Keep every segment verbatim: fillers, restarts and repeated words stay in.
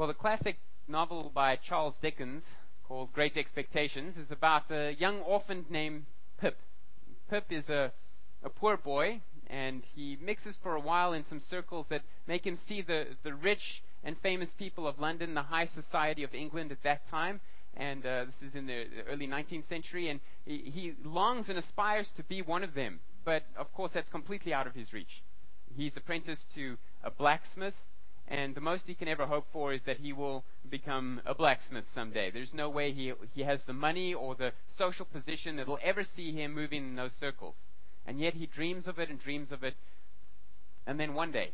Well, the classic novel by Charles Dickens called Great Expectations is about a young orphan named Pip. Pip is a, a poor boy, and he mixes for a while in some circles that make him see the, the rich and famous people of London, the high society of England at that time. And uh, this is in the early nineteenth century, and he, he longs and aspires to be one of them. But, of course, that's completely out of his reach. He's apprenticed to a blacksmith, and the most he can ever hope for is that he will become a blacksmith someday. There's no way he, he has the money or the social position that will ever see him moving in those circles. And yet he dreams of it and dreams of it. And then one day,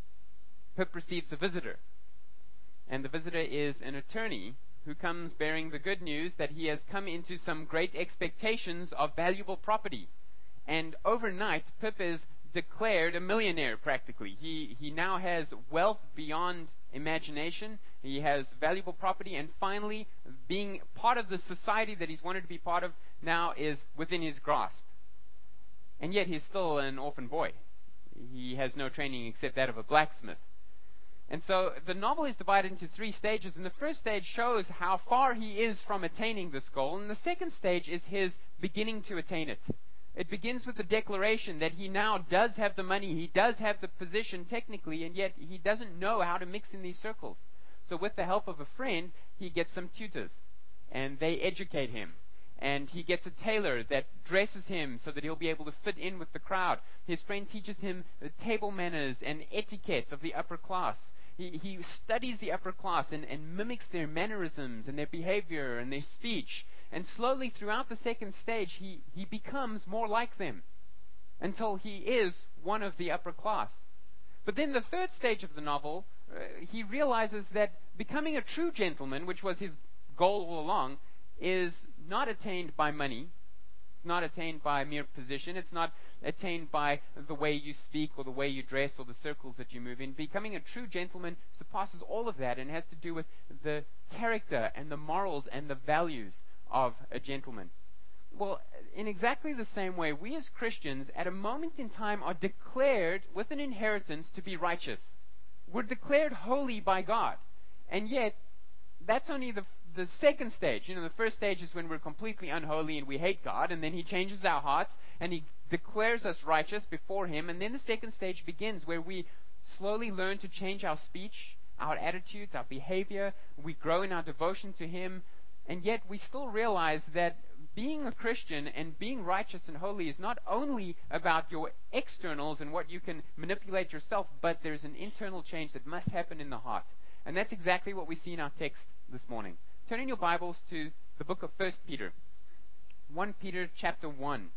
Pip receives a visitor. And the visitor is an attorney who comes bearing the good news that he has come into some great expectations of valuable property. And overnight, Pip is declared a millionaire practically. He he now has wealth beyond imagination. He has valuable property, and finally, being part of the society that he's wanted to be part of now is within his grasp. And yet he's still an orphan boy. He has no training except that of a blacksmith. And so the novel is divided into three stages, and the first stage shows how far he is from attaining this goal, and the second stage is his beginning to attain it. It begins with the declaration that he now does have the money, he does have the position technically, and yet he doesn't know how to mix in these circles. So with the help of a friend, he gets some tutors, and they educate him. And he gets a tailor that dresses him so that he'll be able to fit in with the crowd. His friend teaches him the table manners and etiquette of the upper class. He, he studies the upper class and, and mimics their mannerisms and their behavior and their speech. And slowly throughout the second stage, he, he becomes more like them until he is one of the upper class. But then the third stage of the novel, uh, he realizes that becoming a true gentleman, which was his goal all along, is not attained by money. It's not attained by mere position. It's not attained by the way you speak or the way you dress or the circles that you move in. Becoming a true gentleman surpasses all of that and has to do with the character and the morals and the values of a gentleman. Well, in exactly the same way, we as Christians at a moment in time are declared with an inheritance to be righteous. We're declared holy by God. And yet, that's only the the second stage. You know, the first stage is when we're completely unholy and we hate God, and then He changes our hearts and He declares us righteous before Him. And then the second stage begins where we slowly learn to change our speech, our attitudes, our behavior. We grow in our devotion to Him. And yet we still realize that being a Christian and being righteous and holy is not only about your externals and what you can manipulate yourself, but there's an internal change that must happen in the heart. And that's exactly what we see in our text this morning. Turn in your Bibles to the book of First Peter. First Peter chapter one.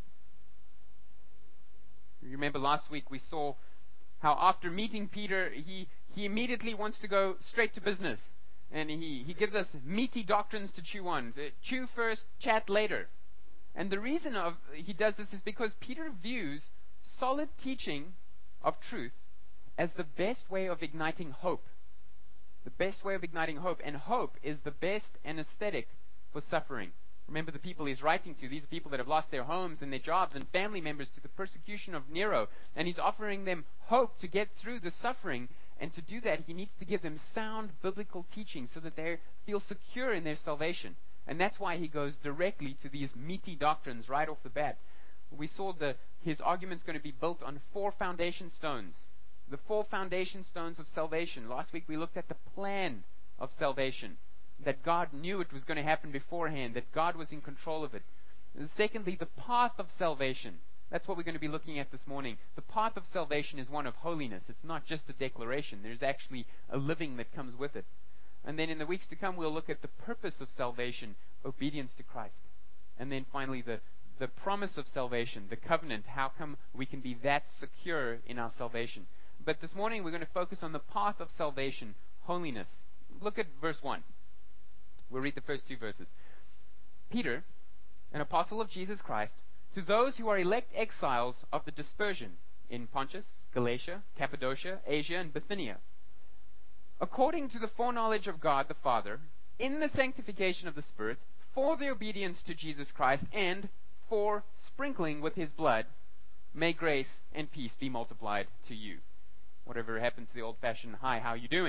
You remember last week we saw how after meeting Peter, he, he immediately wants to go straight to business. And he, he gives us meaty doctrines to chew on. Chew first, chat later. And the reason of he does this is because Peter views solid teaching of truth as the best way of igniting hope. The best way of igniting hope. And hope is the best anesthetic for suffering. Remember the people he's writing to. These are people that have lost their homes and their jobs and family members to the persecution of Nero. And he's offering them hope to get through the suffering. And to do that, he needs to give them sound biblical teaching so that they feel secure in their salvation. And that's why he goes directly to these meaty doctrines right off the bat. We saw the, his argument's going to be built on four foundation stones. The four foundation stones of salvation. Last week we looked at the plan of salvation. That God knew it was going to happen beforehand. That God was in control of it. And secondly, the path of salvation. That's what we're going to be looking at this morning. The path of salvation is one of holiness. It's not just a declaration. There's actually a living that comes with it. And then in the weeks to come we'll look at the purpose of salvation. Obedience to Christ. And then finally the, the promise of salvation. The covenant. How come we can be that secure in our salvation. But this morning we're going to focus on the path of salvation, holiness. Look at verse one. We'll read the first two verses. Peter, an apostle of Jesus Christ, to those who are elect exiles of the dispersion in Pontus, Galatia, Cappadocia, Asia, and Bithynia, according to the foreknowledge of God the Father, in the sanctification of the Spirit, for the obedience to Jesus Christ, and for sprinkling with His blood, may grace and peace be multiplied to you. Whatever happened to the old-fashioned, hi, how are you doing?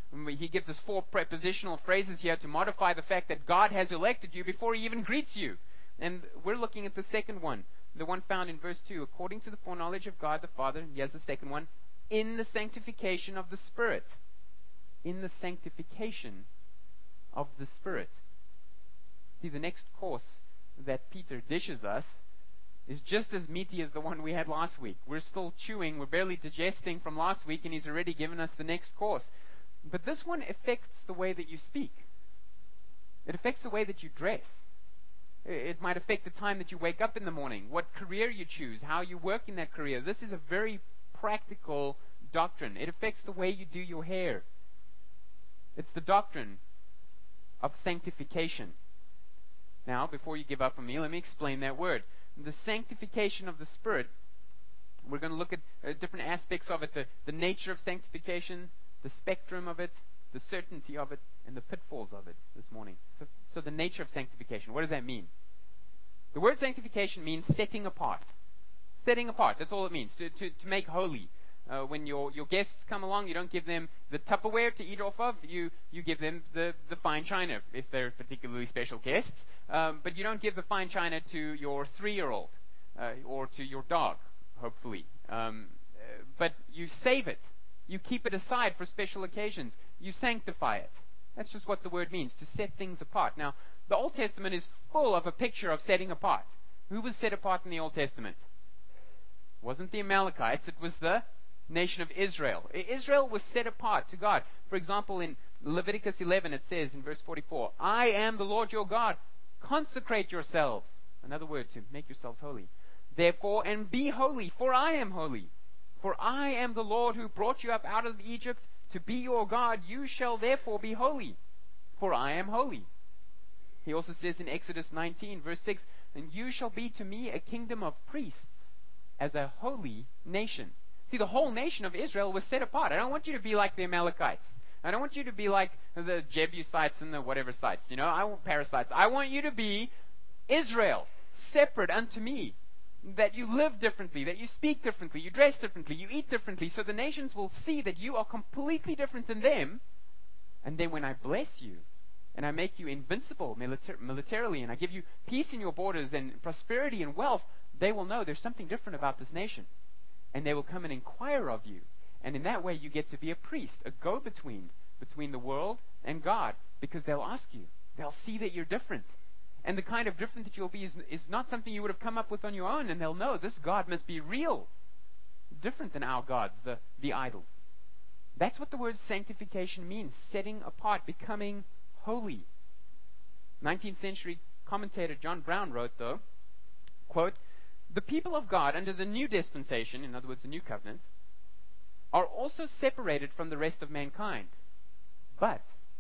He gives us four prepositional phrases here to modify the fact that God has elected you before he even greets you. And we're looking at the second one, the one found in verse two. According to the foreknowledge of God the Father, and here's the second one, in the sanctification of the Spirit. In the sanctification of the Spirit. See, the next course that Peter dishes us is just as meaty as the one we had last week. We're still chewing, we're barely digesting from last week, and he's already given us the next course. But this one affects the way that you speak. It affects the way that you dress. It might affect the time that you wake up in the morning, what career you choose, how you work in that career. This is a very practical doctrine. It affects the way you do your hair. It's the doctrine of sanctification. Now, before you give up on me, let me explain that word. The sanctification of the Spirit, we're going to look at uh, different aspects of it, the, the nature of sanctification, the spectrum of it, the certainty of it, and the pitfalls of it this morning. So, so the nature of sanctification, what does that mean? The word sanctification means setting apart. Setting apart, that's all it means, to, to, to make holy. Uh, when your, your guests come along, you don't give them the Tupperware to eat off of. You, you give them the, the fine china if they're particularly special guests. Um, but you don't give the fine china to your three-year-old uh, or to your dog, hopefully. Um, uh, but you save it. You keep it aside for special occasions. You sanctify it. That's just what the word means, to set things apart. Now, the Old Testament is full of a picture of setting apart. Who was set apart in the Old Testament? It wasn't the Amalekites. It was the nation of Israel. Israel was set apart to God. For example, in Leviticus eleven, it says in verse forty-four, I am the Lord your God. Consecrate yourselves. Another word, to make yourselves holy. Therefore, and be holy, for I am holy. For I am the Lord who brought you up out of Egypt to be your God. You shall therefore be holy, for I am holy. He also says in Exodus nineteen, verse six, and you shall be to me a kingdom of priests, as a holy nation. See, the whole nation of Israel was set apart. I don't want you to be like the Amalekites. I don't want you to be like the Jebusites and the whatever sites. You know, I want parasites. I want you to be Israel, separate unto me. That you live differently, that you speak differently, you dress differently, you eat differently, so the nations will see that you are completely different than them. And then when I bless you, and I make you invincible militar- militarily, and I give you peace in your borders and prosperity and wealth, they will know there's something different about this nation. And they will come and inquire of you. And in that way you get to be a priest, a go-between between the world and God, because they'll ask you. They'll see that you're different. And the kind of different that you'll be is, is not something you would have come up with on your own, and they'll know this God must be real. Different than our gods, the, the idols. That's what the word sanctification means, setting apart, becoming holy. nineteenth century commentator John Brown wrote, though, quote, the people of God under the new dispensation, in other words, the new covenant, are also separated from the rest of mankind. But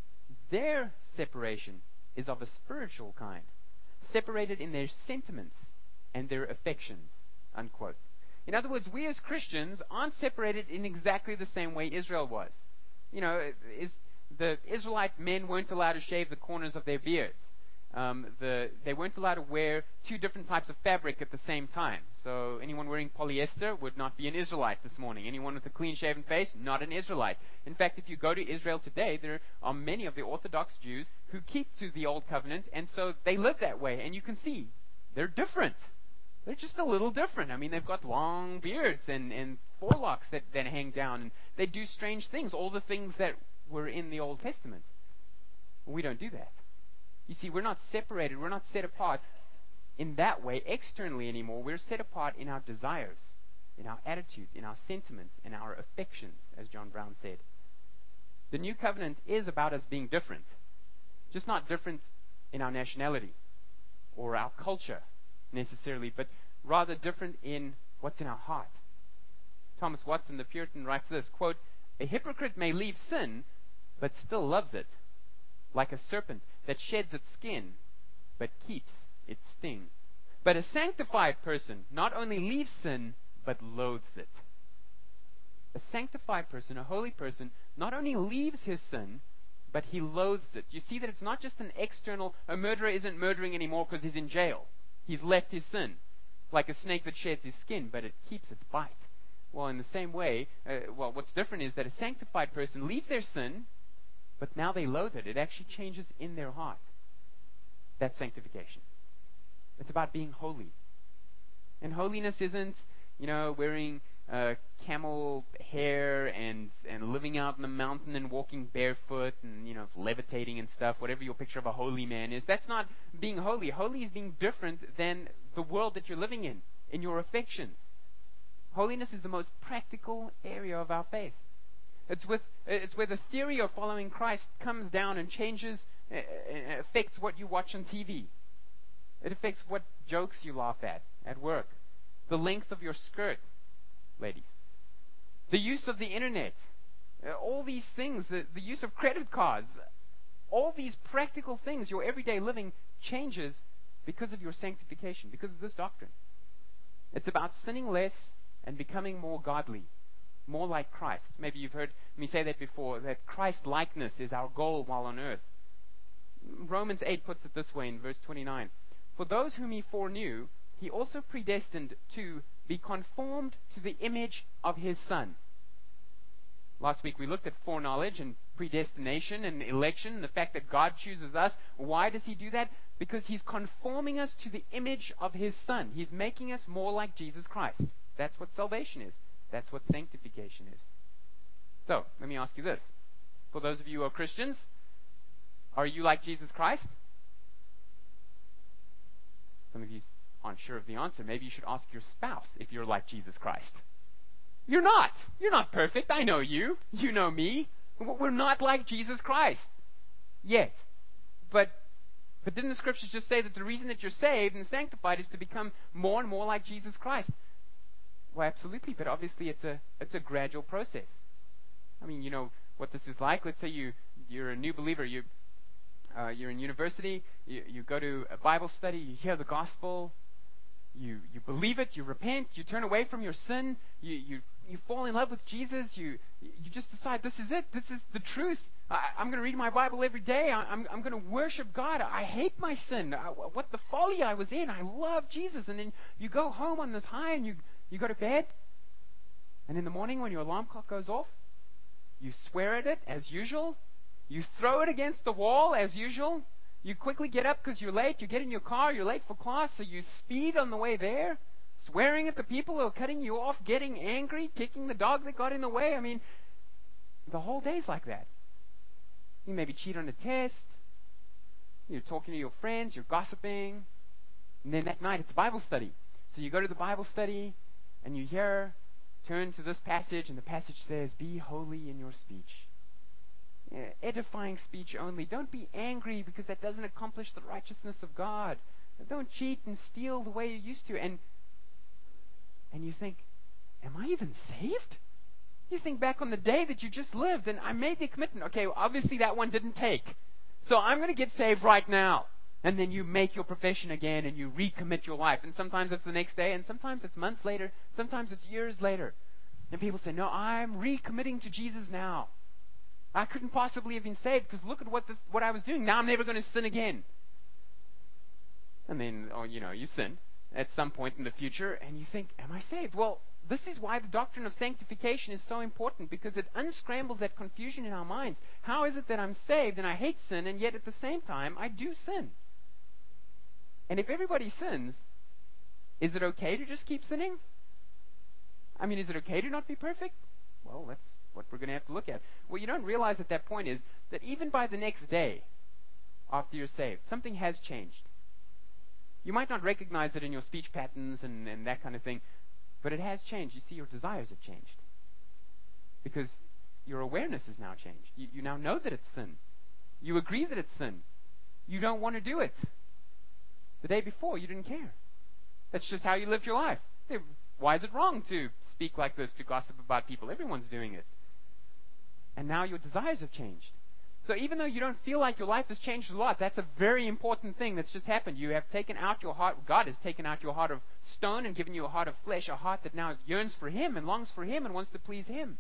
their separation is of a spiritual kind, separated in their sentiments and their affections, unquote. In other words, we as Christians aren't separated in exactly the same way Israel was. You know, is, the Israelite men weren't allowed to shave the corners of their beards. Um, the, they weren't allowed to wear two different types of fabric at the same time. So anyone wearing polyester would not be an Israelite this morning. Anyone with a clean-shaven face, not an Israelite. In fact, if you go to Israel today, there are many of the Orthodox Jews who keep to the Old Covenant, and so they live that way. And you can see, they're different. They're just a little different. I mean, they've got long beards and, and forelocks that, that hang down, and they do strange things, all the things that were in the Old Testament. We don't do that. You see, we're not separated, we're not set apart in that way externally anymore. We're set apart in our desires, in our attitudes, in our sentiments, in our affections, as John Brown said. The new covenant is about us being different, just not different in our nationality or our culture necessarily, but rather different in what's in our heart. Thomas Watson, the Puritan, writes this, quote, a hypocrite may leave sin, but still loves it, like a serpent that sheds its skin, but keeps its sting. But a sanctified person not only leaves sin, but loathes it. A sanctified person, a holy person, not only leaves his sin, but he loathes it. You see that it's not just an external, a murderer isn't murdering anymore because he's in jail. He's left his sin, like a snake that sheds his skin, but it keeps its bite. Well, in the same way, uh, well, what's different is that a sanctified person leaves their sin, but now they loathe it. It actually changes in their heart. That's sanctification. It's about being holy. And holiness isn't, you know, wearing uh, camel hair and and living out in the mountain and walking barefoot and, you know, levitating and stuff, whatever your picture of a holy man is. That's not being holy. Holy is being different than the world that you're living in, in your affections. Holiness is the most practical area of our faith. It's with it's where the theory of following Christ comes down and changes, uh, affects what you watch on T V. It affects what jokes you laugh at at work, the length of your skirt, ladies, the use of the internet, uh, all these things, the, the use of credit cards, all these practical things, your everyday living changes because of your sanctification, because of this doctrine. It's about sinning less and becoming more godly, more like Christ. Maybe you've heard me say that before, that Christ-likeness is our goal while on earth. Romans eight puts it this way in verse twenty-nine. For those whom he foreknew, he also predestined to be conformed to the image of his Son. Last week we looked at foreknowledge and predestination and election, the fact that God chooses us. Why does he do that? Because he's conforming us to the image of his Son. He's making us more like Jesus Christ. That's what salvation is. That's what sanctification is. So, let me ask you this. For those of you who are Christians, are you like Jesus Christ? Some of you aren't sure of the answer. Maybe you should ask your spouse if you're like Jesus Christ. You're not. You're not perfect. I know you. You know me. We're not like Jesus Christ yet. But but didn't the scriptures just say that the reason that you're saved and sanctified is to become more and more like Jesus Christ? Well, absolutely. But obviously it's a it's a gradual process. I mean, you know what this is like. Let's say you you're a new believer. You uh, you're in university. You, you go to a Bible study. You hear the gospel. You you believe it. You repent. You turn away from your sin. You you you fall in love with Jesus. You you just decide this is it. This is the truth. I, I'm going to read my Bible every day. I, I'm I'm going to worship God. I hate my sin. I, what the folly I was in. I love Jesus. And then you go home on this high and you you go to bed. And in the morning when your alarm clock goes off, you swear at it as usual. You throw it against the wall as usual. You quickly get up because you're late. You get in your car. You're late for class, so you speed on the way there, swearing at the people who are cutting you off, getting angry, kicking the dog that got in the way. I mean, the whole day's like that. You maybe cheat on a test. You're talking to your friends. You're gossiping. And then that night, it's Bible study. So you go to the Bible study, and you hear, turn to this passage, and the passage says, be holy in your speech. Yeah, edifying speech only. Don't be angry because that doesn't accomplish the righteousness of God. Don't cheat and steal the way you used to. And and you think, am I even saved? You think back on the day that you just lived and I made the commitment. Okay, well, obviously that one didn't take. So I'm going to get saved right now. And then you make your profession again and you recommit your life. And sometimes it's the next day and sometimes it's months later. Sometimes it's years later. And people say, no, I'm recommitting to Jesus now. I couldn't possibly have been saved because look at what this, what I was doing. Now I'm never going to sin again. And then, oh, you know, you sin at some point in the future and you think, am I saved? Well, this is why the doctrine of sanctification is so important because it unscrambles that confusion in our minds. How is it that I'm saved and I hate sin and yet at the same time I do sin? And if everybody sins, is it okay to just keep sinning? I mean, is it okay to not be perfect? Well, that's what we're going to have to look at. What you don't realize at that point is that even by the next day after you're saved, something has changed. You might not recognize it in your speech patterns and, and that kind of thing, but it has changed. You see, your desires have changed because your awareness has now changed. You, you now know that it's sin. You agree that it's sin. You don't want to do it. The day before, you didn't care. That's just how you lived your life. Why is it wrong to speak like this, to gossip about people? Everyone's doing it. And now your desires have changed. So even though you don't feel like your life has changed a lot, that's a very important thing that's just happened. You have taken out your heart. God has taken out your heart of stone and given you a heart of flesh, a heart that now yearns for Him and longs for Him and wants to please Him.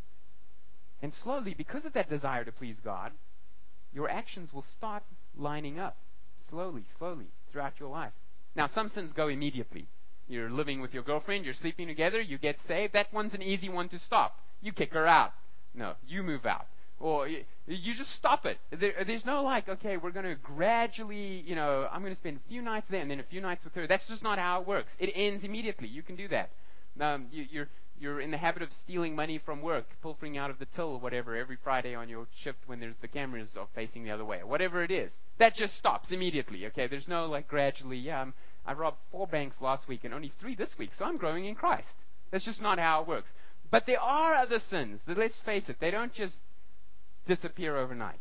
And slowly, because of that desire to please God, your actions will start lining up. Slowly, slowly, throughout your life. Now, some sins go immediately. You're living with your girlfriend, you're sleeping together, you get saved. That one's an easy one to stop. You kick her out. No, you move out. Or you, you just stop it. There, there's no like, okay, we're going to gradually, you know, I'm going to spend a few nights there and then a few nights with her. That's just not how it works. It ends immediately. You can do that. Um, you, you're you're in the habit of stealing money from work, pilfering out of the till or whatever every Friday on your shift when there's the cameras are facing the other way, or whatever it is. That just stops immediately. Okay, there's no like gradually. Yeah, I'm, I robbed four banks last week and only three this week, so I'm growing in Christ. That's just not how it works. But there are other sins that, let's face it, they don't just disappear overnight.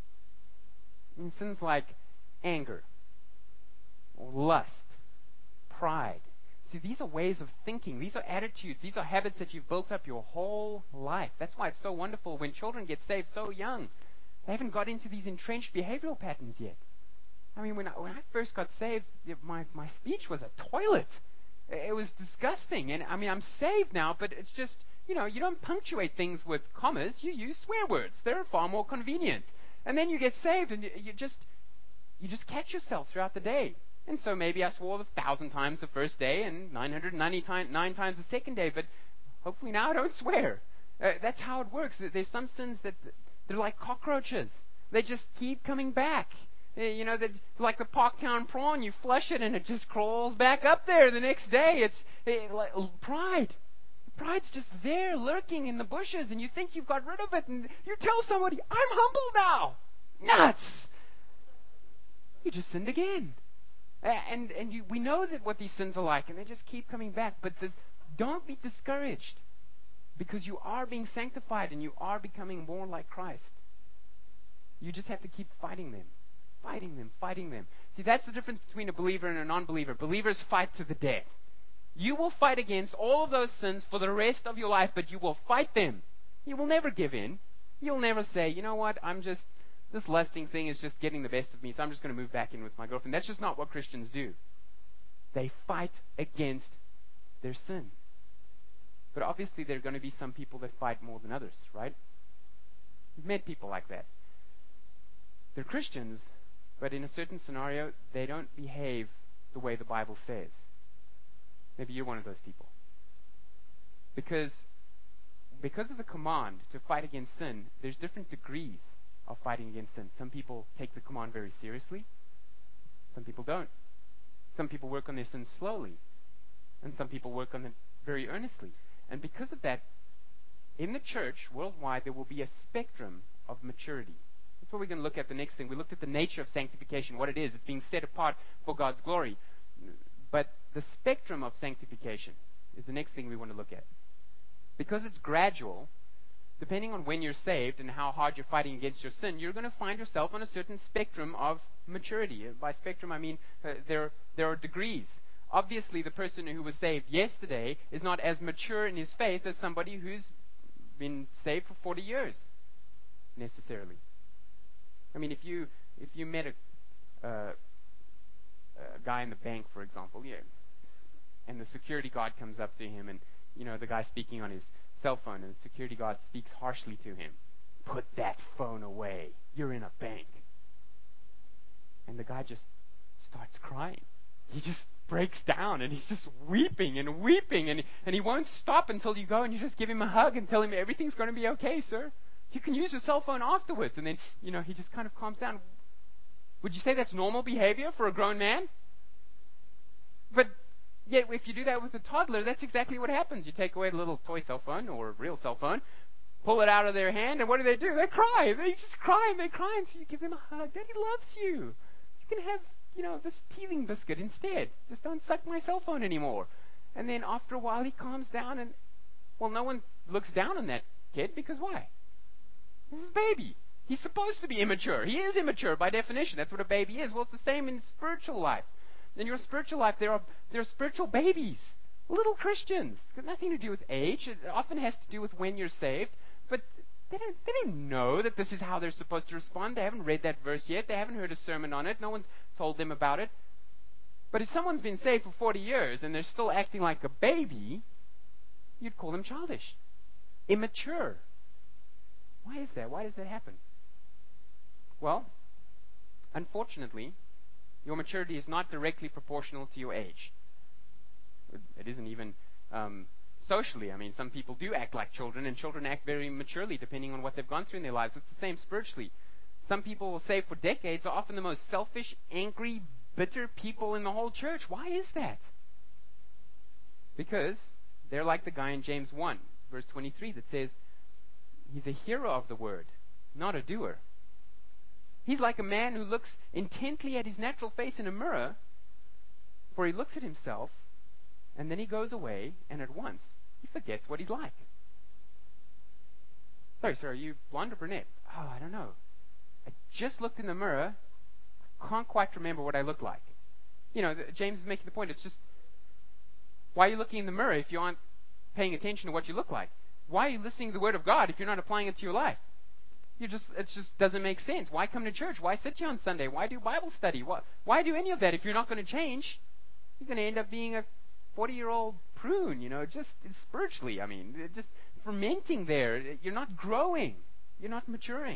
And sins like anger, or lust, pride. See, these are ways of thinking. These are attitudes. These are habits that you've built up your whole life. That's why it's so wonderful when children get saved so young. They haven't got into these entrenched behavioral patterns yet. I mean, when I, when I first got saved, my, my speech was a toilet. It was disgusting. And I mean, I'm saved now, but it's just, you know, you don't punctuate things with commas. You use swear words. They're far more convenient. And then you get saved, and you, you just you just catch yourself throughout the day. And so maybe I swore a thousand times the first day and nine hundred ninety-nine times the second day, but hopefully now I don't swear. Uh, that's how it works. There's some sins that they're like cockroaches. They just keep coming back. Uh, you know, like the Parktown prawn, you flush it and it just crawls back up there the next day. It's it, like, pride. Pride's just there lurking in the bushes, and you think you've got rid of it, and you tell somebody, I'm humble now. Nuts! You just sinned again. And and you, we know that what these sins are like, and they just keep coming back. But the, don't be discouraged, because you are being sanctified, and you are becoming more like Christ. You just have to keep fighting them. Fighting them, fighting them. See, that's the difference between a believer and a non-believer. Believers fight to the death. You will fight against all of those sins for the rest of your life, but you will fight them. You will never give in. You'll never say, you know what, I'm just, this lusting thing is just getting the best of me, so I'm just going to move back in with my girlfriend. That's just not what Christians do. They fight against their sin. But obviously there are going to be some people that fight more than others, right? You've met people like that. They're Christians, but in a certain scenario, they don't behave the way the Bible says. Maybe you're one of those people. Because, because of the command to fight against sin, there's different degrees of fighting against sin. Some people take the command very seriously. Some people don't. Some people work on their sin slowly. And some people work on it very earnestly. And because of that, in the church, worldwide, there will be a spectrum of maturity. That's what we're going to look at the next thing. We looked at the nature of sanctification, what it is. It's being set apart for God's glory. But the spectrum of sanctification is the next thing we want to look at. Because it's gradual, depending on when you're saved and how hard you're fighting against your sin, you're going to find yourself on a certain spectrum of maturity. By spectrum, I mean uh, there, there are degrees. Obviously, the person who was saved yesterday is not as mature in his faith as somebody who's been saved for forty years, necessarily. I mean, if you if you met a, uh, a guy in the bank, for example, yeah, and the security guard comes up to him, and you know the guy's speaking on his cell phone, and the security guard speaks harshly to him. Put that phone away. You're in a bank. And the guy just starts crying. He just breaks down, and he's just weeping and weeping, and and he won't stop until you go and you just give him a hug and tell him everything's going to be okay, sir. You can use your cell phone afterwards. And then, you know, he just kind of calms down. Would you say that's normal behavior for a grown man? But yet, if you do that with a toddler, that's exactly what happens. You take away the little toy cell phone or a real cell phone, pull it out of their hand, and what do they do? They cry. They just cry and they cry. And so you give them a hug. Daddy loves you. You can have, you know, this teething biscuit instead. Just don't suck my cell phone anymore. And then after a while, he calms down, and, well, no one looks down on that kid, because why? This is a baby. He's supposed to be immature. He is immature by definition. That's what a baby is. Well, it's the same in spiritual life. In your spiritual life, there are there are spiritual babies, little Christians. It's got nothing to do with age. It often has to do with when you're saved. But they don't they don't know that this is how they're supposed to respond. They haven't read that verse yet. They haven't heard a sermon on it. No one's told them about it. But if someone's been saved for forty years and they're still acting like a baby, you'd call them childish, immature. Why is that? Why does that happen? Well, unfortunately, your maturity is not directly proportional to your age. It isn't even um, socially. I mean, some people do act like children, and children act very maturely depending on what they've gone through in their lives. It's the same spiritually. Some people will say for decades are often the most selfish, angry, bitter people in the whole church. Why is that? Because they're like the guy in James one, verse twenty-three, that says, he's a hearer of the word, not a doer. He's like a man who looks intently at his natural face in a mirror, for he looks at himself, and then he goes away, and at once he forgets what he's like. Sorry, sir, are you blonde or brunette? Oh, I don't know. I just looked in the mirror. I can't quite remember what I look like. You know, the, James is making the point. It's just, why are you looking in the mirror if you aren't paying attention to what you look like? Why are you listening to the Word of God if you're not applying it to your life? You just, it just doesn't make sense. Why come to church? Why sit here on Sunday? Why do Bible study? Why, why do any of that if you're not going to change? You're going to end up being a forty-year-old prune, you know, just spiritually. I mean, just fermenting there. You're not growing. You're not maturing.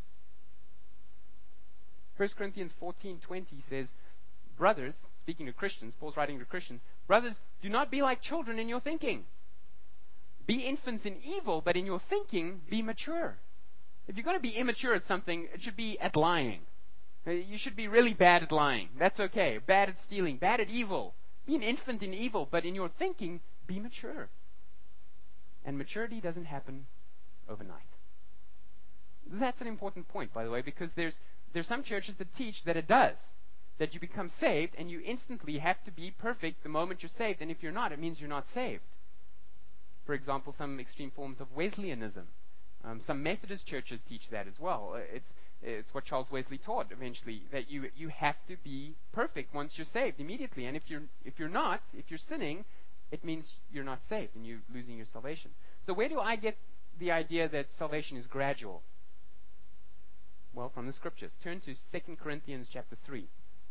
First Corinthians fourteen twenty says, brothers, speaking to Christians, Paul's writing to Christians, brothers, do not be like children in your thinking. Be infants in evil, but in your thinking, be mature. If you're going to be immature at something, it should be at lying. You should be really bad at lying. That's okay. Bad at stealing. Bad at evil. Be an infant in evil, but in your thinking, be mature. And maturity doesn't happen overnight. That's an important point, by the way, because there's there's some churches that teach that it does. That you become saved and you instantly have to be perfect the moment you're saved. And if you're not, it means you're not saved. For example, some extreme forms of Wesleyanism. Um, some Methodist churches teach that as well. Uh, It's it's what Charles Wesley taught eventually, that you you have to be perfect once you're saved immediately. And if you're if you're not, if you're sinning, it means you're not saved and you're losing your salvation. So where do I get the idea that salvation is gradual? Well, from the scriptures. Turn to Second Corinthians chapter three.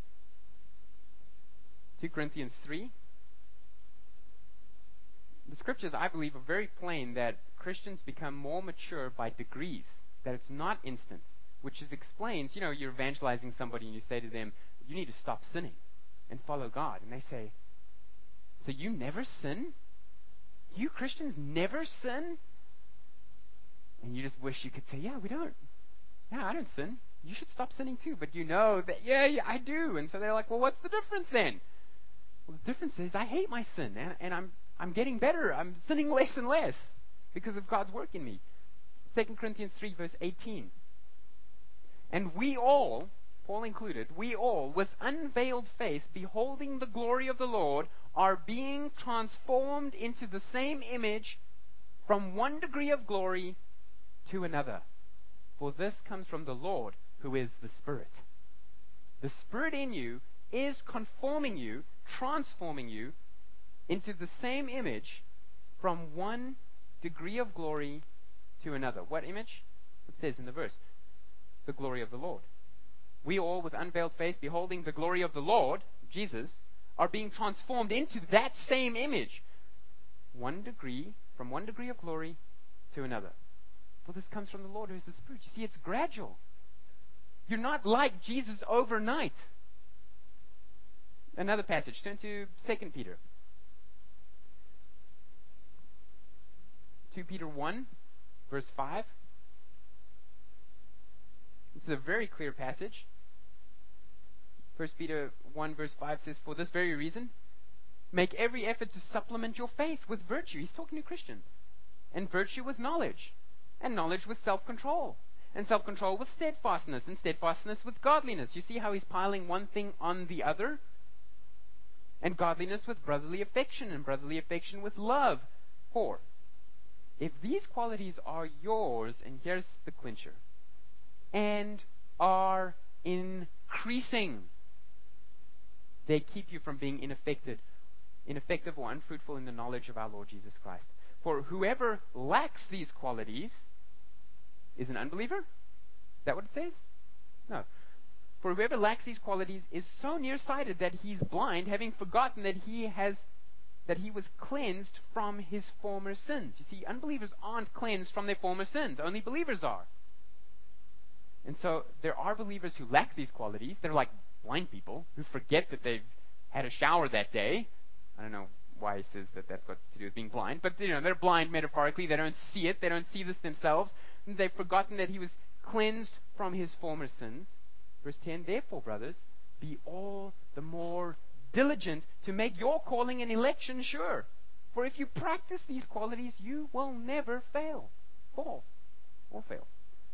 Second Corinthians three. The scriptures, I believe, are very plain that Christians become more mature by degrees, that it's not instant, which is explains, you know, you're evangelizing somebody and you say to them, you need to stop sinning and follow God. And they say, so you never sin? You Christians never sin? And you just wish you could say, yeah, we don't. Yeah, I don't sin. You should stop sinning too. But you know that, yeah, yeah, I do. And so they're like, well, what's the difference then? Well, the difference is I hate my sin, and, and I'm I'm getting better. I'm sinning less and less because of God's work in me. Second Corinthians three, verse eighteen. And we all, Paul included, we all, with unveiled face, beholding the glory of the Lord, are being transformed into the same image from one degree of glory to another. For this comes from the Lord, who is the Spirit. The Spirit in you is conforming you, transforming you into the same image from one degree of glory to another. What image? It says in the verse, the glory of the Lord. We all, with unveiled face, beholding the glory of the Lord, Jesus, are being transformed into that same image. One degree, from one degree of glory to another. For this comes from the Lord, who is the Spirit. You see, it's gradual. You're not like Jesus overnight. Another passage. Turn to Second Peter. Second Peter one, verse five. This is a very clear passage. First Peter one, verse five says, for this very reason, make every effort to supplement your faith with virtue. He's talking to Christians. And virtue with knowledge. And knowledge with self-control. And self-control with steadfastness. And steadfastness with godliness. You see how he's piling one thing on the other? And godliness with brotherly affection. And brotherly affection with love. For if these qualities are yours, and here's the clincher, and are increasing, they keep you from being ineffective, ineffective or unfruitful in the knowledge of our Lord Jesus Christ. For whoever lacks these qualities is an unbeliever? Is that what it says? No. For whoever lacks these qualities is so nearsighted that he's blind, having forgotten that he has that he was cleansed from his former sins. You see, unbelievers aren't cleansed from their former sins. Only believers are. And so there are believers who lack these qualities. They're like blind people who forget that they've had a shower that day. I don't know why he says that that's got to do with being blind. But, you know, they're blind metaphorically. They don't see it. They don't see this themselves. And they've forgotten that he was cleansed from his former sins. Verse ten, therefore, brothers, be all the more diligent to make your calling and election sure. For if you practice these qualities, you will never fail. Fall. Or fail.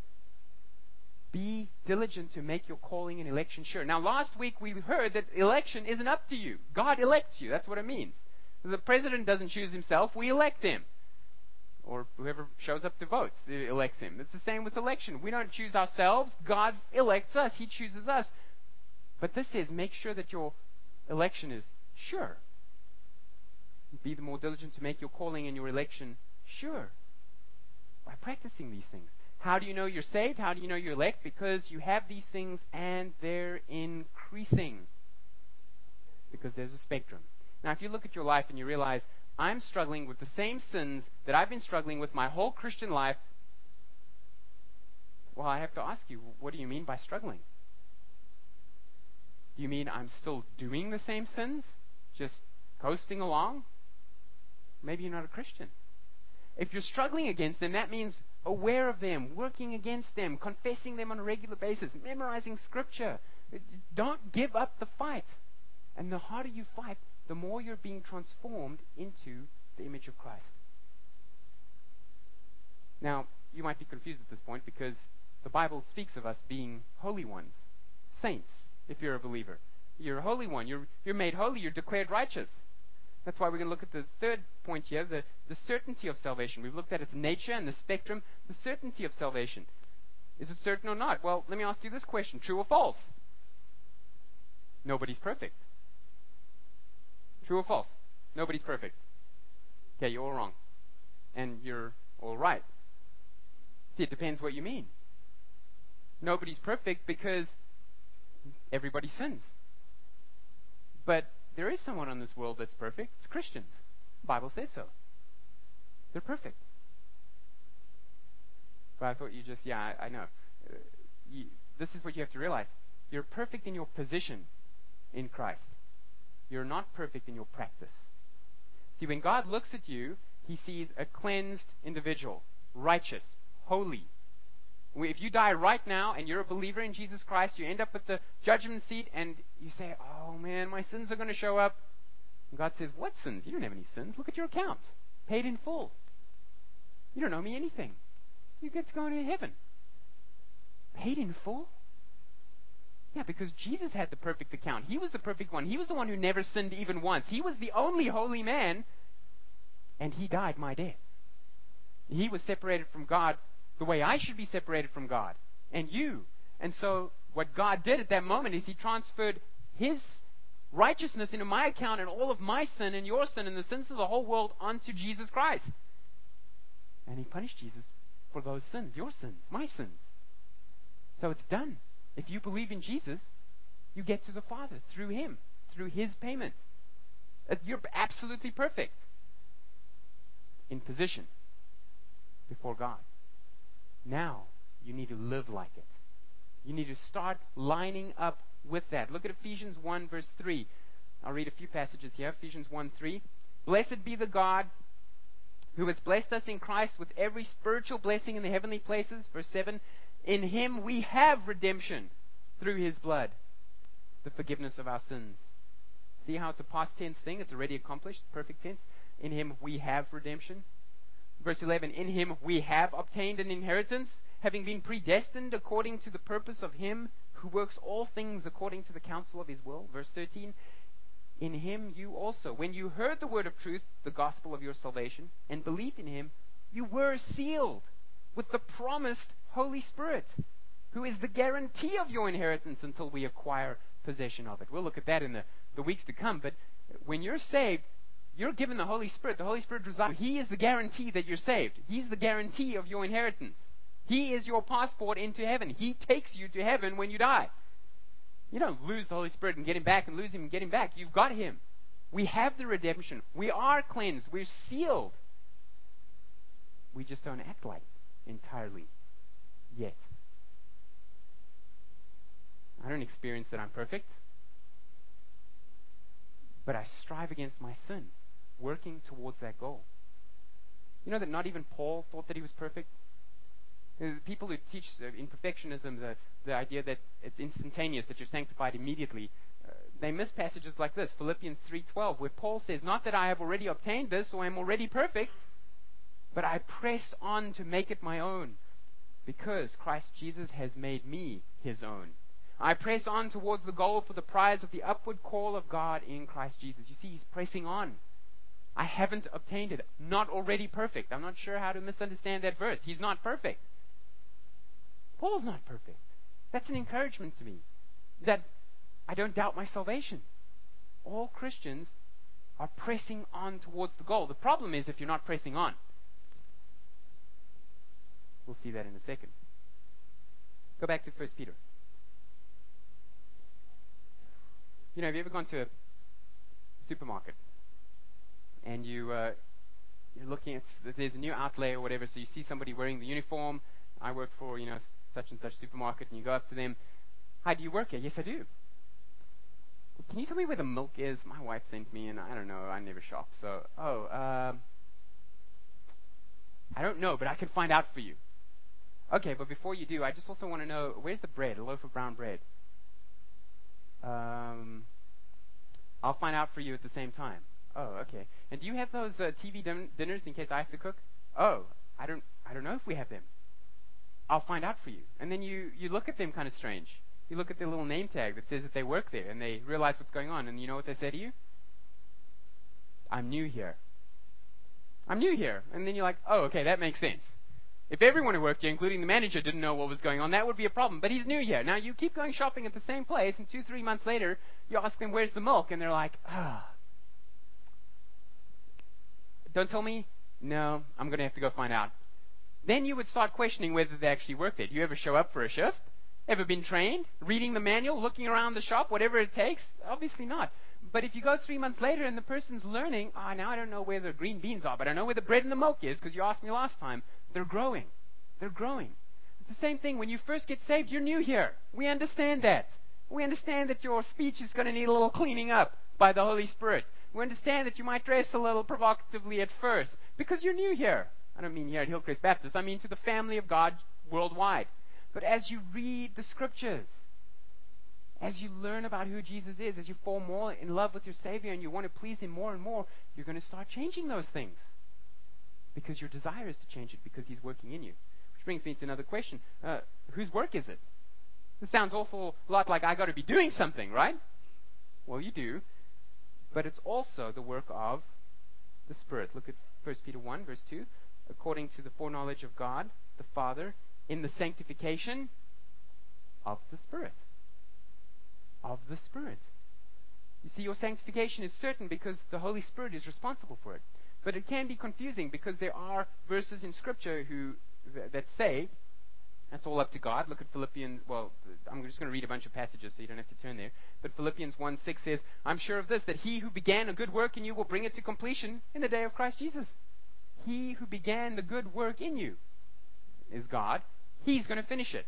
Be diligent to make your calling and election sure. Now, last week we heard that election isn't up to you. God elects you. That's what it means. The president doesn't choose himself. We elect him. Or whoever shows up to vote elects him. It's the same with election. We don't choose ourselves. God elects us. He chooses us. But this says, make sure that your election is sure. Be the more diligent to make your calling and your election sure. By practicing these things. How do you know you're saved? How do you know you're elect? Because you have these things and they're increasing. Because there's a spectrum. Now, if you look at your life and you realize, I'm struggling with the same sins that I've been struggling with my whole Christian life, well, I have to ask you, what do you mean by struggling? Do you mean I'm still doing the same sins? Just coasting along? Maybe you're not a Christian. If you're struggling against them, that means aware of them, working against them, confessing them on a regular basis, memorizing Scripture. Don't give up the fight. And the harder you fight, the more you're being transformed into the image of Christ. Now, you might be confused at this point because the Bible speaks of us being holy ones, saints, if you're a believer. You're a holy one. You're, you're made holy. You're declared righteous. That's why we're going to look at the third point here, the, the certainty of salvation. We've looked at its nature and the spectrum, the certainty of salvation. Is it certain or not? Well, let me ask you this question. True or false? Nobody's perfect. True or false? Nobody's perfect. Okay, you're all wrong. And you're all right. See, it depends what you mean. Nobody's perfect because everybody sins. But there is someone in this world that's perfect. It's Christians. The Bible says so. They're perfect. But I thought you just, yeah, I, I know. Uh, you, this is what you have to realize. You're perfect in your position in Christ. You're not perfect in your practice. See, when God looks at you, He sees a cleansed individual, righteous, holy. If you die right now and you're a believer in Jesus Christ, you end up at the judgment seat and you say, oh man, my sins are going to show up. And God says, what sins? You don't have any sins. Look at your account. Paid in full. You don't owe me anything. You get to go into heaven. Paid in full? Yeah, because Jesus had the perfect account. He was the perfect one. He was the one who never sinned even once. He was the only holy man, and He died my death. He was separated from God the way I should be separated from God and you. And so what God did at that moment is He transferred His righteousness into my account and all of my sin and your sin and the sins of the whole world onto Jesus Christ. And He punished Jesus for those sins, your sins, my sins. So it's done. If you believe in Jesus, you get to the Father through Him, through His payment. You're absolutely perfect in position before God. Now, you need to live like it. You need to start lining up with that. Look at Ephesians one, verse three. I'll read a few passages here. Ephesians one, three. Blessed be the God who has blessed us in Christ with every spiritual blessing in the heavenly places. Verse seven. In Him we have redemption through His blood, the forgiveness of our sins. See how it's a past tense thing? It's already accomplished. Perfect tense. In Him we have redemption. Verse eleven, in Him we have obtained an inheritance, having been predestined according to the purpose of Him who works all things according to the counsel of His will. Verse thirteen, in Him you also, when you heard the word of truth, the gospel of your salvation, and believed in Him, you were sealed with the promised Holy Spirit, who is the guarantee of your inheritance until we acquire possession of it. We'll look at that in the, the weeks to come, but when you're saved, you're given the Holy Spirit. The Holy Spirit resides. He is the guarantee that you're saved. He's the guarantee of your inheritance. He is your passport into heaven. He takes you to heaven when you die. You don't lose the Holy Spirit and get Him back and lose Him and get Him back. You've got Him. We have the redemption. We are cleansed. We're sealed. We just don't act like it entirely yet. I don't experience that I'm perfect, but I strive against my sin. working towards that goal. You know that not even Paul thought that he was perfect? The people who teach uh, imperfectionism, the, the idea that it's instantaneous, that you're sanctified immediately, uh, they miss passages like this, Philippians three twelve, where Paul says, not that I have already obtained this or am already perfect, but I press on to make it my own, because Christ Jesus has made me his own. I press on towards the goal for the prize of the upward call of God in Christ Jesus. You see, he's pressing on. I haven't obtained it. Not already perfect. I'm not sure how to misunderstand that verse. He's not perfect. Paul's not perfect. That's an encouragement to me, that I don't doubt my salvation. All Christians are pressing on towards the goal. The problem is if you're not pressing on. We'll see that in a second. Go back to First Peter. You know, have you ever gone to a supermarket and you, uh, you're looking at, there's a new outlay or whatever, so you see somebody wearing the uniform. I work for, you know, such and such supermarket, and you go up to them. Hi, do you work here? Yes, I do. Can you tell me where the milk is? My wife sent me, and I don't know. I never shop. So, oh, um, I don't know, but I can find out for you. Okay, but before you do, I just also want to know, where's the bread, a loaf of brown bread? Um, I'll find out for you at the same time. Oh, okay. And do you have those uh, T V din- dinners in case I have to cook? Oh, I don't, I don't know if we have them. I'll find out for you. And then you, you look at them kind of strange. You look at their little name tag that says that they work there, and they realize what's going on. And you know what they say to you? I'm new here. I'm new here. And then you're like, oh, okay, that makes sense. If everyone who worked here, including the manager, didn't know what was going on, that would be a problem. But he's new here. Now, you keep going shopping at the same place, and two, three months later, you ask them, where's the milk? And they're like, ah. Don't tell me? No, I'm going to have to go find out. Then you would start questioning whether they actually work there. Do you ever show up for a shift? Ever been trained? Reading the manual? Looking around the shop? Whatever it takes? Obviously not. But if you go three months later and the person's learning, ah, oh, now I don't know where the green beans are, but I know where the bread and the milk is because you asked me last time. They're growing. They're growing. It's the same thing. When you first get saved, you're new here. We understand that. We understand that your speech is going to need a little cleaning up by the Holy Spirit. We understand that you might dress a little provocatively at first because you're new here. I don't mean here at Hillcrest Baptist. I mean to the family of God worldwide. But as you read the Scriptures, as you learn about who Jesus is, as you fall more in love with your Savior and you want to please Him more and more, you're going to start changing those things. Because your desire is to change it because He's working in you. Which brings me to another question. Uh, whose work is it? This sounds awful lot like I got to be doing something, right? Well, you do. But it's also the work of the Spirit. Look at First Peter one, verse two. According to the foreknowledge of God, the Father, in the sanctification of the Spirit. Of the Spirit. You see, your sanctification is certain because the Holy Spirit is responsible for it. But it can be confusing because there are verses in Scripture who th- that say, that's all up to God. Look at Philippians, well, I'm just going to read a bunch of passages so you don't have to turn there. But Philippians one six says, I'm sure of this, that he who began a good work in you will bring it to completion in the day of Christ Jesus. He who began the good work in you is God. He's going to finish it.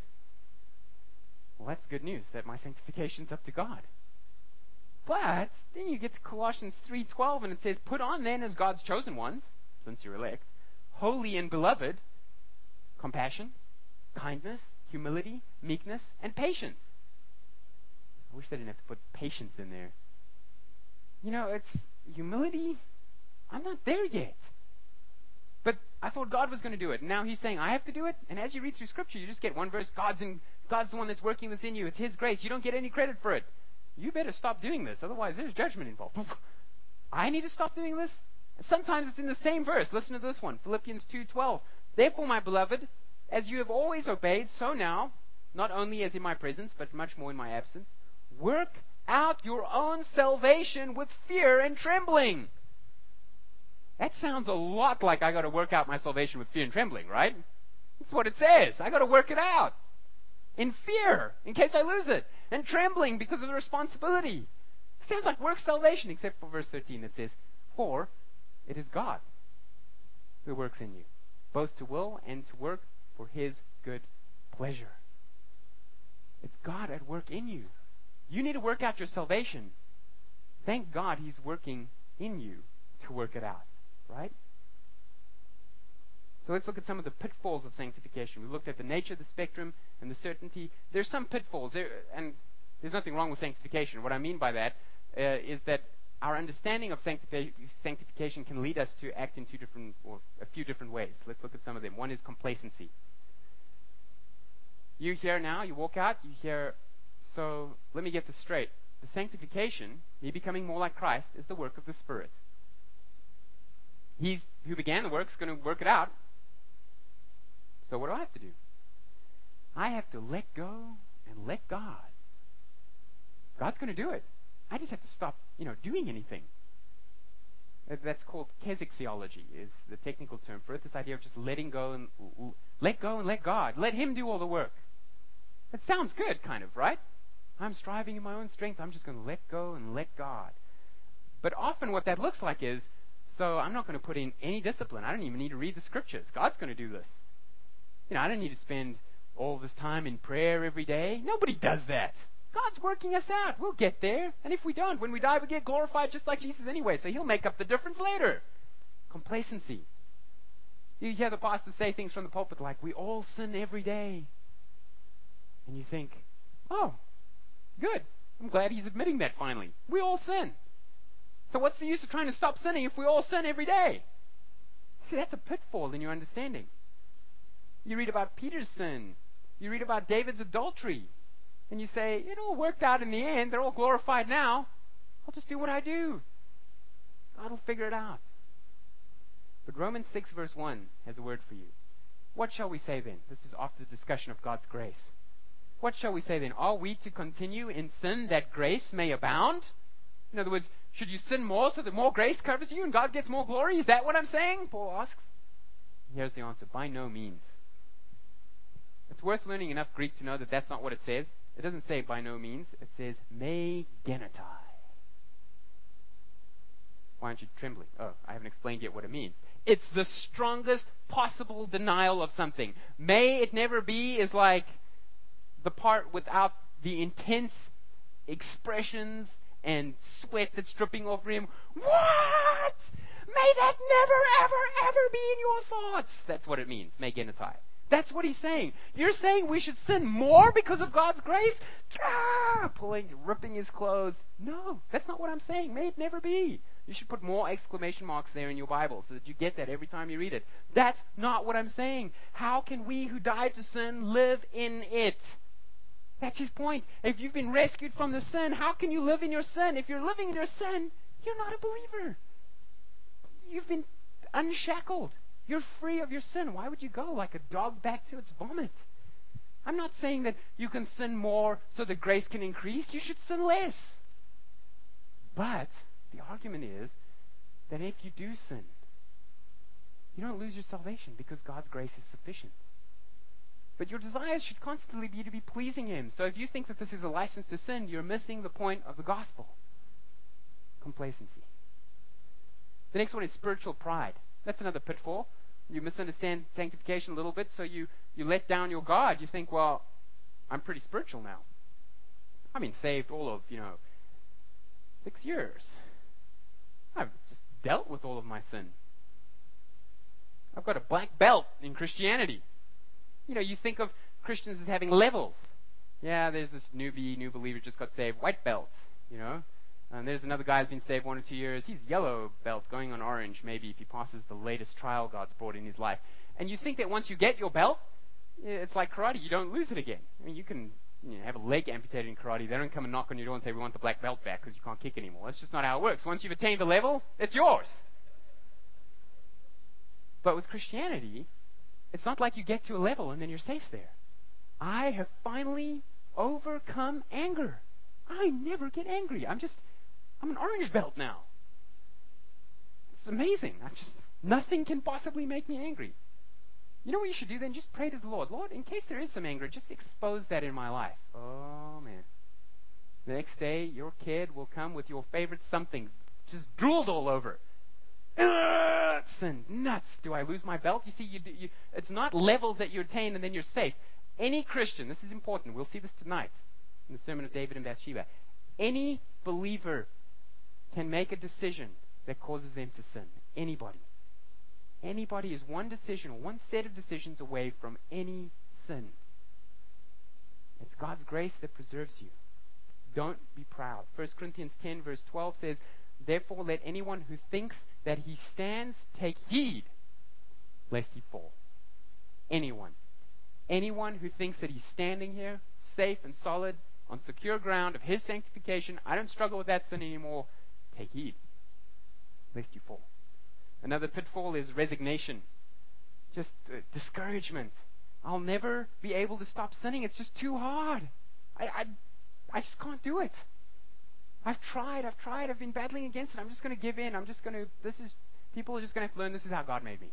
Well, that's good news, that my sanctification's up to God. But then you get to Colossians three twelve, and it says, put on then as God's chosen ones, since you're elect, holy and beloved, compassion, kindness, humility, meekness, and patience. I wish they didn't have to put patience in there. You know, it's humility. I'm not there yet. But I thought God was going to do it. And now He's saying, I have to do it. And as you read through Scripture, you just get one verse, God's in, God's the one that's working this in you. It's His grace. You don't get any credit for it. You better stop doing this. Otherwise, there's judgment involved. I need to stop doing this? Sometimes it's in the same verse. Listen to this one. Philippians two twelve. Therefore, my beloved, as you have always obeyed, so now, not only as in my presence, but much more in my absence, work out your own salvation with fear and trembling. That sounds a lot like I got to work out my salvation with fear and trembling, right? That's what it says. I got to work it out. In fear, in case I lose it. And trembling because of the responsibility. It sounds like work salvation, except for verse thirteen that says, for it is God who works in you, both to will and to work for His good pleasure. It's God at work in you. You need to work out your salvation. Thank God He's working in you to work it out, right? So let's look at some of the pitfalls of sanctification. We looked at the nature of the spectrum and the certainty. There's some pitfalls there, and there's nothing wrong with sanctification. What I mean by that uh, is that our understanding of sanctifi- sanctification can lead us to act in two different, or a few different ways. Let's look at some of them. One is complacency. You hear now, you walk out, you hear, so let me get this straight. The sanctification, me becoming more like Christ, is the work of the Spirit. He's who began the work is going to work it out. So what do I have to do? I have to let go and let God. God's going to do it. I just have to stop, you know, doing anything. That's called kezixiology, is the technical term for it. This idea of just letting go and let go and let God. Let Him do all the work. That sounds good, kind of, right? I'm striving in my own strength. I'm just going to let go and let God. But often what that looks like is, so I'm not going to put in any discipline. I don't even need to read the scriptures. God's going to do this. You know, I don't need to spend all this time in prayer every day. Nobody does that. God's working us out. We'll get there. And if we don't, when we die, we get glorified just like Jesus anyway. So He'll make up the difference later. Complacency. You hear the pastor say things from the pulpit like, we all sin every day. And you think, oh, good. I'm glad he's admitting that finally. We all sin. So what's the use of trying to stop sinning if we all sin every day? See, that's a pitfall in your understanding. You read about Peter's sin. You read about David's adultery. And you say, it all worked out in the end. They're all glorified now. I'll just do what I do. God will figure it out. But Romans six verse one has a word for you. What shall we say then? This is after the discussion of God's grace. What shall we say then? Are we to continue in sin that grace may abound? In other words, should you sin more so that more grace covers you and God gets more glory? Is that what I'm saying? Paul asks. Here's the answer. By no means. It's worth learning enough Greek to know that that's not what it says. It doesn't say by no means. It says me genetai. Why aren't you trembling? Oh, I haven't explained yet what it means. It's the strongest possible denial of something. May it never be is like the part without the intense expressions and sweat that's dripping off him. What? May that never, ever, ever be in your thoughts. That's what it means, me genetai. That's what he's saying. You're saying we should sin more because of God's grace? Ah, pulling, ripping his clothes. No, that's not what I'm saying. May it never be. You should put more exclamation marks there in your Bible so that you get that every time you read it. That's not what I'm saying. How can we who died to sin live in it? That's his point. If you've been rescued from the sin, how can you live in your sin? If you're living in your sin, you're not a believer. You've been unshackled. You're free of your sin. Why would you go like a dog back to its vomit? I'm not saying that you can sin more so that grace can increase. You should sin less. But the argument is that if you do sin, you don't lose your salvation because God's grace is sufficient. But your desires should constantly be to be pleasing Him. So if you think that this is a license to sin, you're missing the point of the gospel. Complacency. The next one is spiritual pride. That's another pitfall. You misunderstand sanctification a little bit, so you, you let down your guard. You think, well, I'm pretty spiritual now. I've been saved all of, you know, six years. I've just dealt with all of my sin. I've got a black belt in Christianity. You know, you think of Christians as having levels. Yeah, there's this newbie, new believer just got saved, white belt, you know. And there's another guy who's been saved one or two years. He's yellow belt, going on orange, maybe, if he passes the latest trial God's brought in his life. And you think that once you get your belt, it's like karate. You don't lose it again. I mean, you can you know, have a leg amputated in karate. They don't come and knock on your door and say, we want the black belt back because you can't kick anymore. That's just not how it works. Once you've attained the level, it's yours. But with Christianity, it's not like you get to a level and then you're safe there. I have finally overcome anger. I never get angry. I'm just... I'm an orange belt now. It's amazing. I'm just, nothing can possibly make me angry. You know what you should do then? Just pray to the Lord. Lord, in case there is some anger, just expose that in my life. Oh, man. The next day, your kid will come with your favorite something, just drooled all over. Ugh, sin, nuts. Do I lose my belt? You see, you, you, it's not levels that you attain and then you're safe. Any Christian, this is important. We'll see this tonight in the Sermon of David and Bathsheba. Any believer can make a decision that causes them to sin. Anybody. Anybody is one decision or one set of decisions away from any sin. It's God's grace that preserves you. Don't be proud. First Corinthians ten verse twelve says, therefore let anyone who thinks that he stands take heed lest he fall. Anyone. Anyone who thinks that he's standing here, safe and solid, on secure ground of his sanctification, I don't struggle with that sin anymore, take heed lest you fall. Another pitfall is resignation. Just uh, discouragement. I'll never be able to stop sinning. It's just too hard. I, I, I just can't do it. I've tried, I've tried, I've been battling against it. I'm just going to give in. I'm just going to, this is, people are just going to have to learn this is how God made me.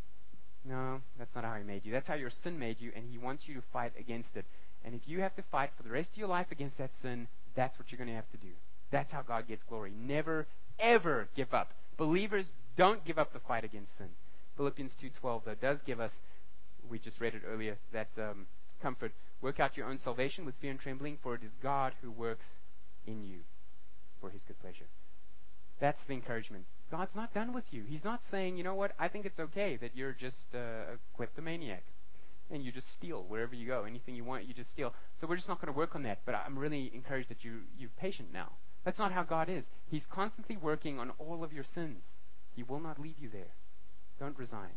No, that's not how He made you. That's how your sin made you, and He wants you to fight against it. And if you have to fight for the rest of your life against that sin, that's what you're going to have to do. That's how God gets glory. Never, ever give up. Believers don't give up the fight against sin. Philippians two twelve, though, does give us, we just read it earlier, that um, comfort. Work out your own salvation with fear and trembling, for it is God who works in you for His good pleasure. That's the encouragement. God's not done with you. He's not saying, you know what, I think it's okay that you're just uh, a kleptomaniac and you just steal wherever you go. Anything you want, you just steal. So we're just not going to work on that. But I'm really encouraged that you, you're patient now. That's not how God is. He's constantly working on all of your sins. He will not leave you there. Don't resign.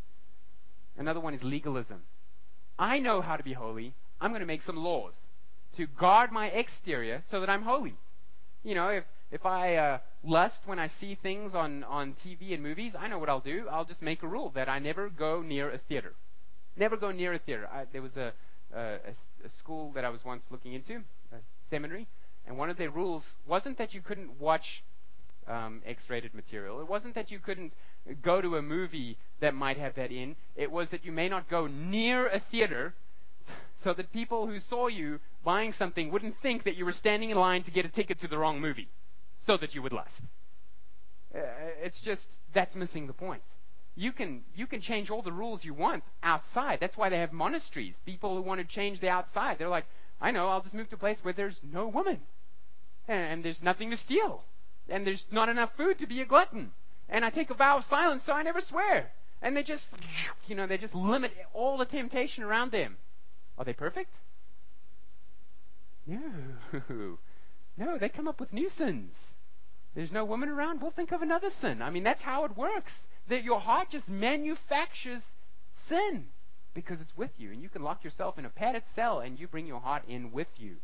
Another one is legalism. I know how to be holy. I'm going to make some laws to guard my exterior so that I'm holy. You know, if if I uh, lust when I see things on, on T V and movies, I know what I'll do. I'll just make a rule that I never go near a theater. Never go near a theater. I, there was a, a, a school that I was once looking into, a seminary, and one of their rules wasn't that you couldn't watch um, X-rated material. It wasn't that you couldn't go to a movie that might have that in. It was that you may not go near a theater so that people who saw you buying something wouldn't think that you were standing in line to get a ticket to the wrong movie so that you would lust. Uh, it's just, that's missing the point. You can you can change all the rules you want outside. That's why they have monasteries. People who want to change the outside, they're like, I know, I'll just move to a place where there's no woman. And there's nothing to steal. And there's not enough food to be a glutton. And I take a vow of silence so I never swear. And they just, you know, they just limit all the temptation around them. Are they perfect? No. No, they come up with new sins. There's no woman around, we'll think of another sin. I mean, that's how it works. That your heart just manufactures sin because it's with you. And you can lock yourself in a padded cell and you bring your heart in with you.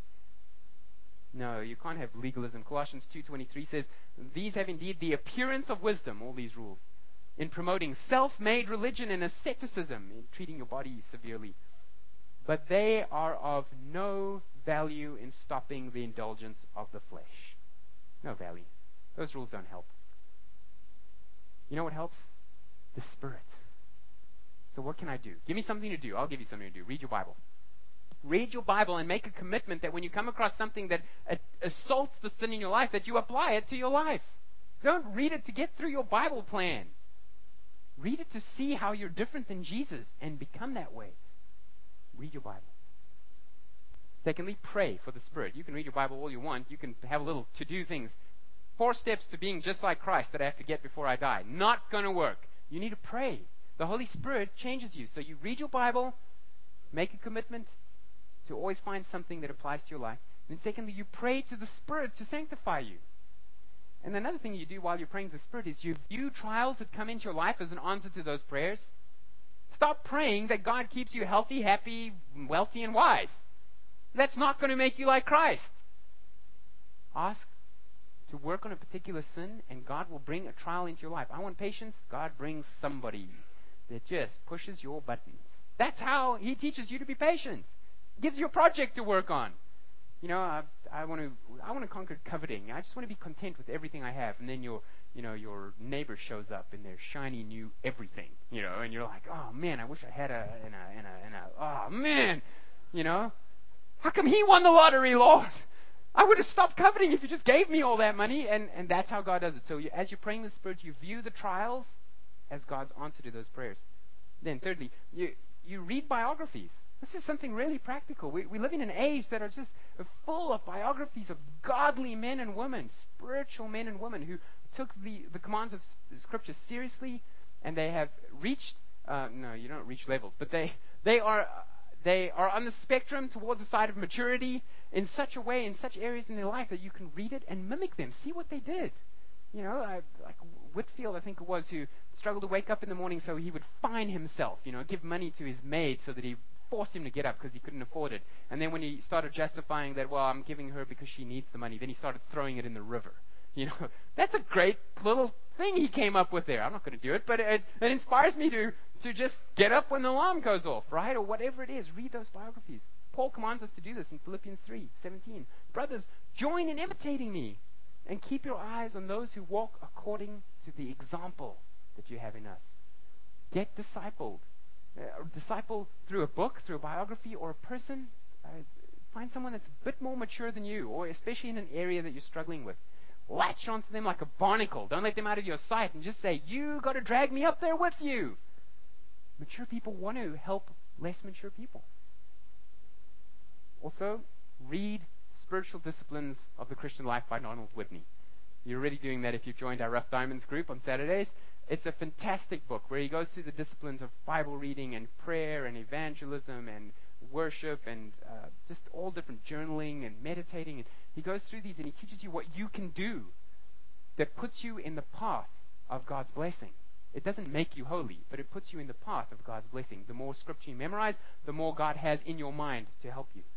No, you can't have legalism. Colossians two twenty-three says, these have indeed the appearance of wisdom, all these rules, in promoting self-made religion and asceticism, in treating your body severely. But they are of no value in stopping the indulgence of the flesh. No value. Those rules don't help. You know what helps? The Spirit. So what can I do? Give me something to do. I'll give you something to do. Read your Bible. Read your Bible and make a commitment that when you come across something that assaults the sin in your life, that you apply it to your life. Don't read it to get through your Bible plan. Read it to see how you're different than Jesus and become that way. Read your Bible. Secondly, pray for the Spirit. You can read your Bible all you want. You can have a little to-do things. Four steps to being just like Christ that I have to get before I die. Not going to work. You need to pray. The Holy Spirit changes you. So you read your Bible, make a commitment to always find something that applies to your life. And then secondly, you pray to the Spirit to sanctify you. And another thing you do while you're praying to the Spirit is you view trials that come into your life as an answer to those prayers. Stop praying that God keeps you healthy, happy, wealthy, and wise. That's not going to make you like Christ. Ask to work on a particular sin, and God will bring a trial into your life. I want patience. God brings somebody that just pushes your buttons. That's how He teaches you to be patient. Gives you a project to work on. You know, I, I want to I want to conquer coveting. I just want to be content with everything I have. And then your you know your neighbor shows up in their shiny new everything. You know, and you're like, oh man, I wish I had a and a and a and a oh man, you know, how come he won the lottery, Lord? I would have stopped coveting if you just gave me all that money. And, and that's how God does it. So you, as you're praying in the Spirit, you view the trials as God's answer to those prayers. Then thirdly, you, you read biographies. This is something really practical. We, we live in an age that are just full of biographies of godly men and women, spiritual men and women who took the, the commands of Scripture seriously, and they have reached, uh, no, you don't reach levels, but they, they, are, they are on the spectrum towards the side of maturity in such a way, in such areas in their life, that you can read it and mimic them, see what they did. You know, I, like Whitfield, I think it was, who struggled to wake up in the morning so he would fine himself, you know, give money to his maid so that he forced him to get up because he couldn't afford it. And then when he started justifying that, well, I'm giving her because she needs the money, then he started throwing it in the river. You know, that's a great little thing he came up with there. I'm not going to do it, but it, it inspires me to, to just get up when the alarm goes off, right? Or whatever it is, read those biographies. Paul commands us to do this in Philippians three seventeen. Brothers, join in imitating me, and keep your eyes on those who walk according to the example that you have in us. Get discipled. Uh, disciple through a book, through a biography, or a person. Uh, find someone that's a bit more mature than you, or especially in an area that you're struggling with. Latch onto them like a barnacle. Don't let them out of your sight, and just say, you got to drag me up there with you. Mature people want to help less mature people. Also, read Spiritual Disciplines of the Christian Life by Donald Whitney. You're already doing that if you've joined our Rough Diamonds group on Saturdays. It's a fantastic book where he goes through the disciplines of Bible reading and prayer and evangelism and worship and uh, just all different journaling and meditating. And he goes through these and he teaches you what you can do that puts you in the path of God's blessing. It doesn't make you holy, but it puts you in the path of God's blessing. The more scripture you memorize, the more God has in your mind to help you.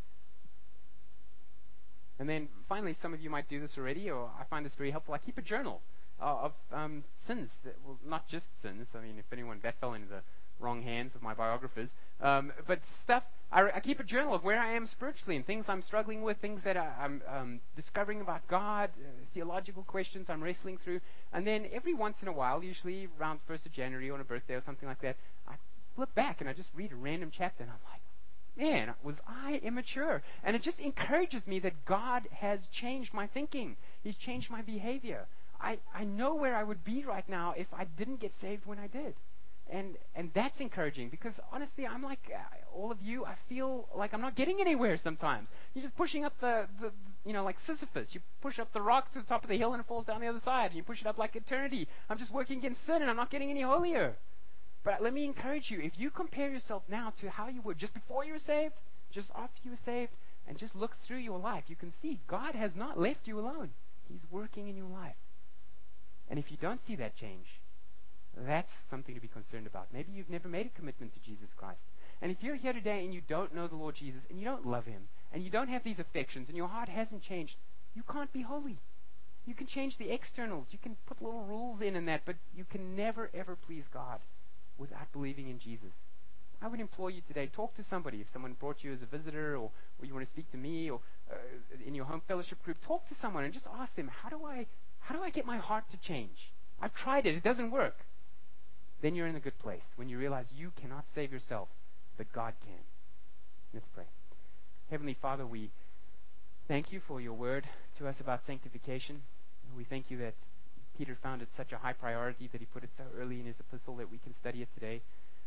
And then finally, some of you might do this already, or I find this very helpful. I keep a journal uh, of um, sins. That, well, not just sins. I mean, if anyone, that fell into the wrong hands of my biographers. Um, but stuff, I, I keep a journal of where I am spiritually and things I'm struggling with, things that I, I'm um, discovering about God, uh, theological questions I'm wrestling through. And then every once in a while, usually around first of January or on a birthday or something like that, I flip back and I just read a random chapter and I'm like, man, was I immature? And it just encourages me that God has changed my thinking. He's changed my behavior. I, I know where I would be right now if I didn't get saved when I did. And and that's encouraging because honestly, I'm like uh, all of you, I feel like I'm not getting anywhere sometimes. You're just pushing up the, the, you know, like Sisyphus. You push up the rock to the top of the hill and it falls down the other side. And you push it up like eternity. I'm just working against sin and I'm not getting any holier. But let me encourage you, if you compare yourself now to how you were just before you were saved, just after you were saved, and just look through your life, you can see God has not left you alone. He's working in your life. And if you don't see that change, that's something to be concerned about. Maybe you've never made a commitment to Jesus Christ. And if you're here today and you don't know the Lord Jesus, and you don't love Him, and you don't have these affections, and your heart hasn't changed, you can't be holy. You can change the externals. You can put little rules in and that, but you can never, ever please God without believing in Jesus. I would implore you today, talk to somebody. If someone brought you as a visitor, or, or you want to speak to me, or uh, in your home fellowship group, talk to someone and just ask them, how do I, how do I get my heart to change? I've tried it. It doesn't work. Then you're in a good place when you realize you cannot save yourself, but God can. Let's pray. Heavenly Father, we thank you for your word to us about sanctification. We thank you that Peter found it such a high priority that he put it so early in his epistle that we can study it today.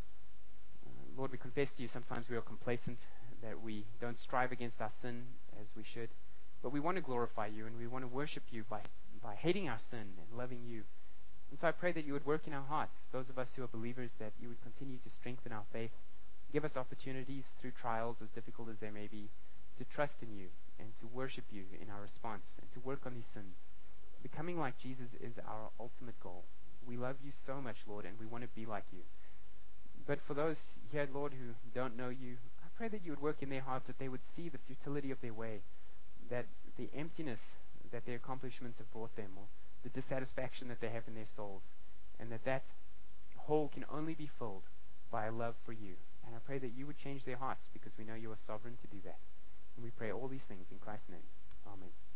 Uh, Lord, we confess to you sometimes we are complacent, that we don't strive against our sin as we should. But we want to glorify you and we want to worship you by, by hating our sin and loving you. And so I pray that you would work in our hearts, those of us who are believers, that you would continue to strengthen our faith. Give us opportunities through trials, as difficult as they may be, to trust in you and to worship you in our response and to work on these sins. Becoming like Jesus is our ultimate goal. We love you so much, Lord, and we want to be like you. But for those here, Lord, who don't know you, I pray that you would work in their hearts, that they would see the futility of their way, that the emptiness that their accomplishments have brought them, or the dissatisfaction that they have in their souls, and that that hole can only be filled by a love for you. And I pray that you would change their hearts because we know you are sovereign to do that. And we pray all these things in Christ's name. Amen.